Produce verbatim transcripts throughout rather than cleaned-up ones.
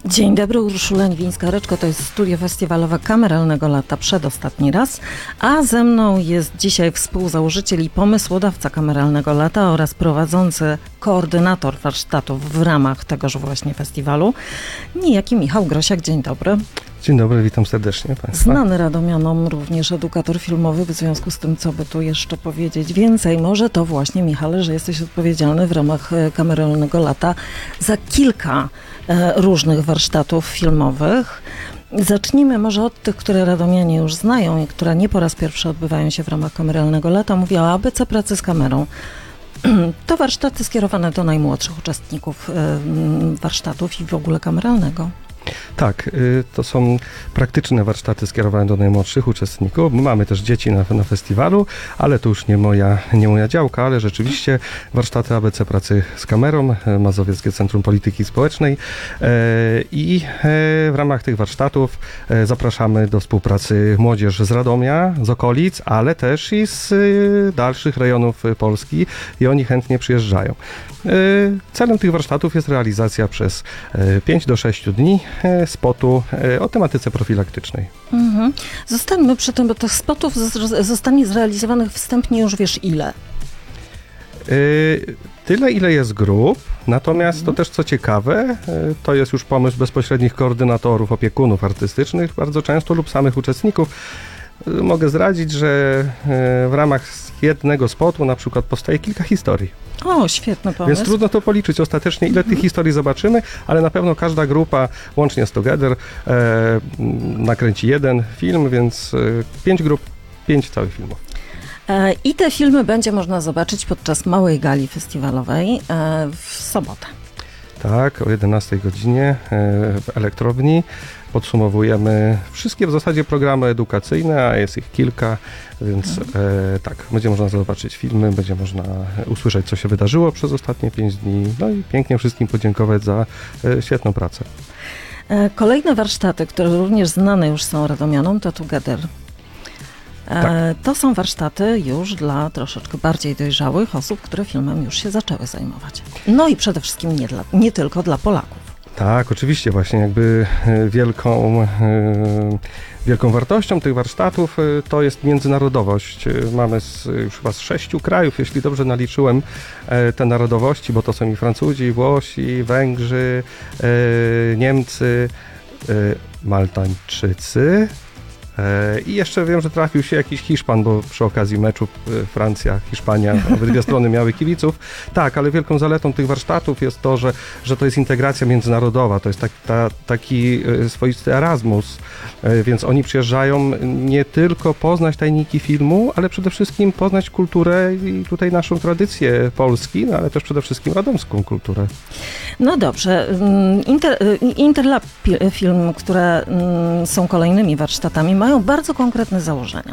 Dzień dobry, Urszula Niwińska-Reczko, to jest studio festiwalowe Kameralnego Lata przedostatni raz, a ze mną jest dzisiaj współzałożyciel i pomysłodawca Kameralnego Lata oraz prowadzący koordynator warsztatów w ramach tegoż właśnie festiwalu, niejaki Michał Grosiak. Dzień dobry. Dzień dobry, witam serdecznie Państwa. Znany radomianom również edukator filmowy, w związku z tym, co by tu jeszcze powiedzieć więcej, może to właśnie, Michale, że jesteś odpowiedzialny w ramach Kameralnego Lata za kilka e, różnych warsztatów filmowych. Zacznijmy może od tych, które radomianie już znają i które nie po raz pierwszy odbywają się w ramach Kameralnego Lata. Mówię o A B C pracy z kamerą. To warsztaty skierowane do najmłodszych uczestników e, warsztatów i w ogóle kameralnego. Tak, to są praktyczne warsztaty skierowane do najmłodszych uczestników. Mamy też dzieci na, na festiwalu, ale to już nie moja, nie moja działka, ale rzeczywiście warsztaty A B C pracy z kamerą, Mazowieckie Centrum Polityki Społecznej i w ramach tych warsztatów zapraszamy do współpracy młodzież z Radomia, z okolic, ale też i z dalszych rejonów Polski i oni chętnie przyjeżdżają. Celem tych warsztatów jest realizacja przez pięć do sześciu dni spotu o tematyce profilaktycznej. Mhm. Zostańmy przy tym, bo tych spotów zostanie zrealizowanych wstępnie już wiesz ile? Yy, tyle, ile jest grup, natomiast mhm. to też co ciekawe, yy, to jest już pomysł bezpośrednich koordynatorów, opiekunów artystycznych bardzo często lub samych uczestników. Yy, mogę zdradzić, że yy, w ramach jednego spotu na przykład powstaje kilka historii. O, świetny pomysł. Więc trudno to policzyć ostatecznie, ile tych historii zobaczymy, ale na pewno każda grupa, łącznie z Together, e, nakręci jeden film, więc e, pięć grup, pięć całych filmów. E, I te filmy będzie można zobaczyć podczas małej gali festiwalowej e, w sobotę. Tak, o jedenastej godzinie e, w Elektrowni. Podsumowujemy wszystkie w zasadzie programy edukacyjne, a jest ich kilka, więc mhm. e, tak, będzie można zobaczyć filmy, będzie można usłyszeć, co się wydarzyło przez ostatnie pięć dni, no i pięknie wszystkim podziękować za e, świetną pracę. E, kolejne warsztaty, które również znane już są radomianom, to Together. E, tak. To są warsztaty już dla troszeczkę bardziej dojrzałych osób, które filmem już się zaczęły zajmować. No i przede wszystkim nie, dla, nie tylko dla Polaków. Tak, oczywiście, właśnie jakby wielką, wielką wartością tych warsztatów to jest międzynarodowość. Mamy z, już chyba z sześciu krajów, jeśli dobrze naliczyłem te narodowości, bo to są i Francuzi, i Włosi, Węgrzy, Niemcy, Maltańczycy. I jeszcze wiem, że trafił się jakiś Hiszpan, bo przy okazji meczu Francja, Hiszpania, obydwie strony miały kibiców. Tak, ale wielką zaletą tych warsztatów jest to, że, że to jest integracja międzynarodowa, to jest tak, ta, taki swoisty Erasmus, więc oni przyjeżdżają nie tylko poznać tajniki filmu, ale przede wszystkim poznać kulturę i tutaj naszą tradycję Polski, no ale też przede wszystkim radomską kulturę. No dobrze, Inter, Interlab Film, które są kolejnymi warsztatami, mają bardzo konkretne założenia.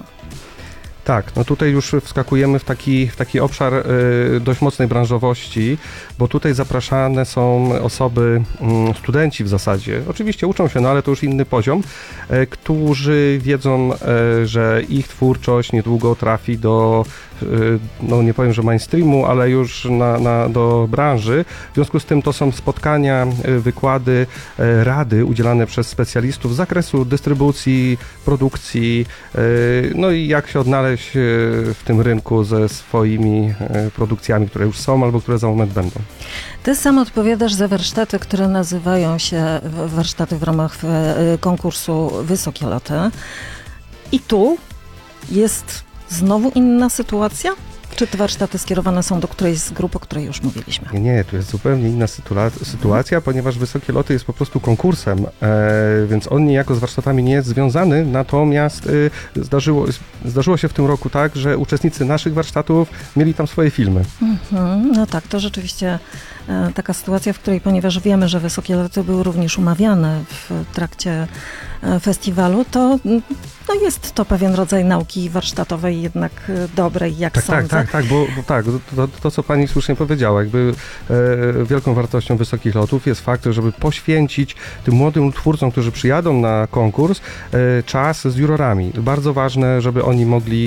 Tak, no tutaj już wskakujemy w taki, w taki obszar y, dość mocnej branżowości, bo tutaj zapraszane są osoby, y, studenci w zasadzie, oczywiście uczą się, no ale to już inny poziom, y, którzy wiedzą, y, że ich twórczość niedługo trafi do, y, no nie powiem, że mainstreamu, ale już na, na, do branży. W związku z tym to są spotkania, y, wykłady, y, rady udzielane przez specjalistów z zakresu dystrybucji, produkcji, y, no i jak się odnaleźć w tym rynku ze swoimi produkcjami, które już są albo które za moment będą. Ty sam odpowiadasz za warsztaty, które nazywają się warsztaty w ramach konkursu Wysokie Loty. I tu jest znowu inna sytuacja? Czy te warsztaty skierowane są do którejś z grup, o której już mówiliśmy? Nie, nie, tu jest zupełnie inna sytua- sytuacja, ponieważ Wysokie Loty jest po prostu konkursem, e, więc on niejako z warsztatami nie jest związany, natomiast e, zdarzyło, zdarzyło się w tym roku tak, że uczestnicy naszych warsztatów mieli tam swoje filmy. Mhm, no tak, to rzeczywiście e, taka sytuacja, w której, ponieważ wiemy, że Wysokie Loty były również umawiane w trakcie e, festiwalu, to no jest to pewien rodzaj nauki warsztatowej jednak dobrej, jak tak, sądzę. Tak, tak, tak, bo, bo tak, to, to, co pani słusznie powiedziała, jakby e, wielką wartością Wysokich Lotów jest fakt, żeby poświęcić tym młodym twórcom, którzy przyjadą na konkurs, e, czas z jurorami. Bardzo ważne, żeby oni mogli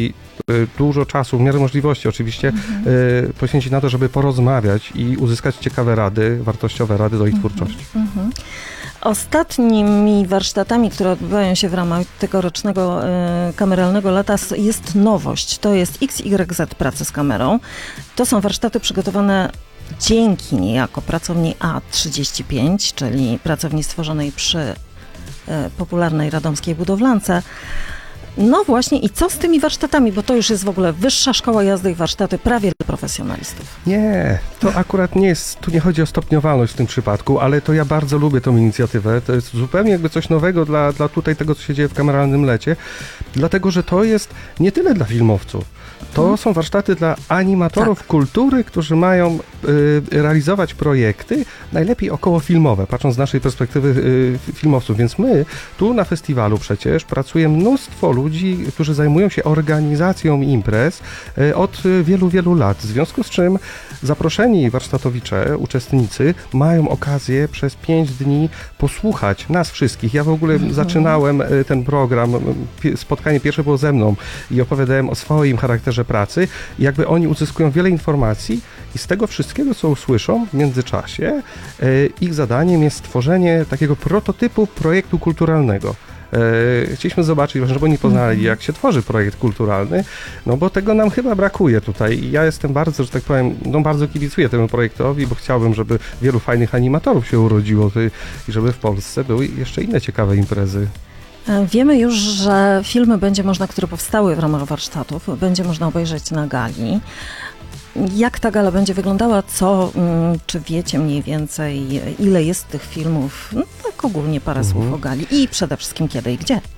y, dużo czasu, w miarę możliwości oczywiście, Mhm. y, poświęcić na to, żeby porozmawiać i uzyskać ciekawe rady, wartościowe rady do ich Mhm. twórczości. Mhm. Ostatnimi warsztatami, które odbywają się w ramach tegorocznego e, kameralnego lata s- jest nowość. To jest X Y Z pracy z kamerą. To są warsztaty przygotowane dzięki niejako pracowni A trzydzieści pięć, czyli pracowni stworzonej przy e, popularnej radomskiej budowlance. No właśnie i co z tymi warsztatami, bo to już jest w ogóle wyższa szkoła jazdy i warsztaty prawie dla profesjonalistów. Nie, to akurat nie jest, tu nie chodzi o stopniowalność w tym przypadku, ale to ja bardzo lubię tą inicjatywę. To jest zupełnie jakby coś nowego dla, dla tutaj tego, co się dzieje w kameralnym lecie, dlatego, że to jest nie tyle dla filmowców. To Mhm. są warsztaty dla animatorów kultury, którzy mają y, realizować projekty, najlepiej okołofilmowe, patrząc z naszej perspektywy y, filmowców. Więc my tu na festiwalu przecież pracuje mnóstwo ludzi, którzy zajmują się organizacją imprez y, od y, wielu, wielu lat. W związku z czym zaproszeni warsztatowicze, uczestnicy mają okazję przez pięć dni posłuchać nas wszystkich. Ja w ogóle Mhm. zaczynałem y, ten program, y, pi- spotkanie pierwsze było ze mną i opowiadałem o swoim charakterze pracy i jakby oni uzyskują wiele informacji i z tego wszystkiego, co usłyszą w międzyczasie, e, ich zadaniem jest stworzenie takiego prototypu projektu kulturalnego. E, chcieliśmy zobaczyć, żeby oni poznali, jak się tworzy projekt kulturalny, no bo tego nam chyba brakuje tutaj i ja jestem bardzo, że tak powiem, no bardzo kibicuję temu projektowi, bo chciałbym, żeby wielu fajnych animatorów się urodziło ty- i żeby w Polsce były jeszcze inne ciekawe imprezy. E, Wiemy już, że filmy będzie można, które powstały w ramach warsztatów, będzie można obejrzeć na gali. Jak ta gala będzie wyglądała? Co, mm, czy wiecie mniej więcej, ile jest tych filmów? No, tak ogólnie parę Mhm. słów o gali i przede wszystkim kiedy i gdzie. E,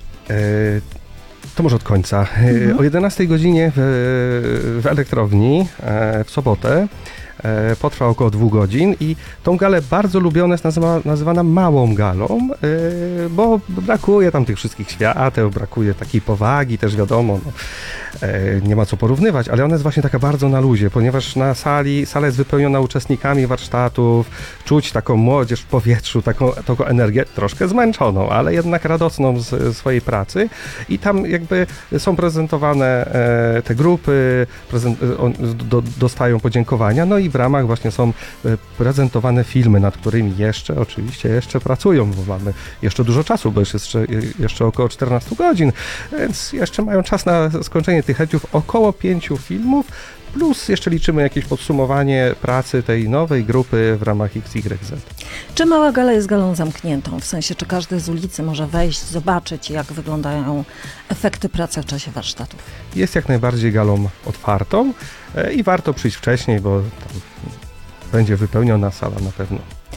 To może od końca. E, Mhm. O jedenastej godzinie w, w elektrowni e, w sobotę e, potrwa około dwóch godzin i tą galę bardzo lubiona jest nazywa, nazywana małą galą, e, bo brakuje tam tych wszystkich świateł, brakuje takiej powagi, też wiadomo, no, e, nie ma co porównywać, ale ona jest właśnie taka bardzo na luzie, ponieważ na sali, sala jest wypełniona uczestnikami warsztatów, czuć taką młodzież w powietrzu, taką, taką energię, troszkę zmęczoną, ale jednak radosną z swojej pracy i tam jakby są prezentowane e, te grupy, prezent, e, on, do, dostają podziękowania, no i w ramach właśnie są e, prezentowane filmy, nad którymi jeszcze, oczywiście jeszcze pracują, bo mamy jeszcze dużo czasu, bo jeszcze, jeszcze około czternaście godzin, więc jeszcze mają czas na skończenie tych chęciów, około pięciu filmów, plus jeszcze liczymy jakieś podsumowanie pracy tej nowej grupy w ramach X Y Z. Czy mała gala jest galą zamkniętą? W sensie, czy każdy z ulicy może wejść, zobaczyć, jak wyglądają efekty pracy w czasie warsztatów? Jest jak najbardziej galą otwartą e, i warto przyjść wcześniej, bo tam będzie wypełniona sala na pewno.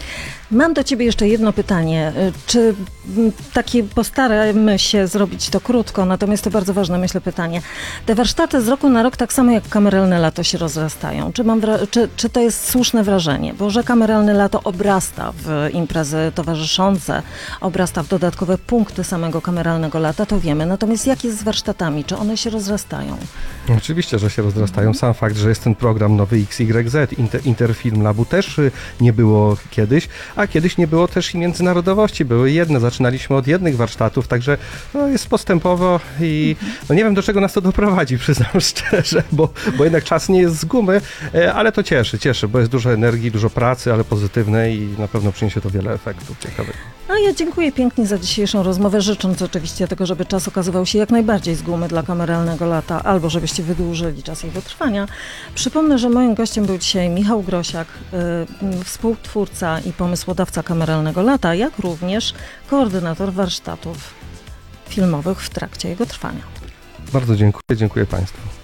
Mam do Ciebie jeszcze jedno pytanie. Czy m, takie postaramy się zrobić to krótko, natomiast to bardzo ważne, myślę, pytanie. Te warsztaty z roku na rok, tak samo jak kameralne lato, się rozrastają. Czy, mam wra- czy, czy to jest słuszne wrażenie? Bo że kameralne lato obrasta w imprezy towarzyszące, obrasta w dodatkowe punkty samego kameralnego lata, to wiemy. Natomiast jak jest z warsztatami? Czy one się rozrastają? Oczywiście, że się rozrastają. Sam fakt, że jest ten program nowy X Y Z, Inter, Interfilm Labu też y, nie było kiedyś, a kiedyś nie było też i międzynarodowości. Były jedne, zaczynaliśmy od jednych warsztatów, także no, jest postępowo i no, nie wiem, do czego nas to doprowadzi, przyznam szczerze, bo, bo jednak czas nie jest z gumy, e, ale to cieszy, cieszy, bo jest dużo energii, dużo pracy, ale pozytywnej i na pewno przyniesie to wiele efektów ciekawych. No ja dziękuję pięknie za dzisiejszą rozmowę, życząc oczywiście tego, żeby czas okazywał się jak najbardziej z gumy dla kameralnego lata, albo żebyście wydłużyli czas jego trwania. Przypomnę, że moim gościem był dzisiaj Michał Grosiak, y, współtwórca i pomysłodawca kameralnego lata, jak również koordynator warsztatów filmowych w trakcie jego trwania. Bardzo dziękuję, dziękuję Państwu.